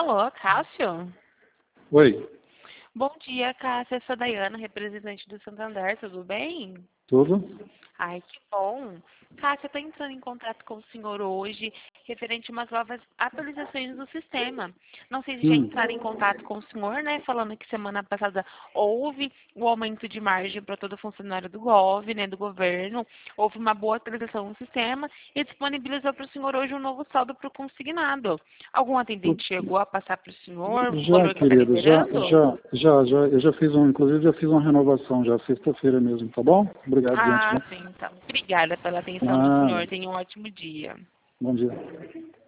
Alô, Cássio? Oi, Bom dia, Cássio. Eu sou a Dayana, representante do Santander, tudo bem? tudo? Ai, que bom. Cássio, eu estou entrando em contato com o senhor hoje, referente a umas novas atualizações do sistema. Não sei se já Hum, entraram em contato com o senhor, né? Falando que semana passada houve o aumento de margem para todo funcionário do GOV, né? Do governo. Houve uma boa atualização no sistema e disponibilizou para o senhor hoje um novo saldo para o consignado. Algum atendente chegou a passar para o senhor o já, valor que está querido, liberando? eu já fiz inclusive já fiz uma renovação já sexta-feira mesmo, tá bom? Obrigado de Ah, antemão. sim, então. Obrigada pela atenção do Ah, senhor. Tenha um ótimo dia. bom dia.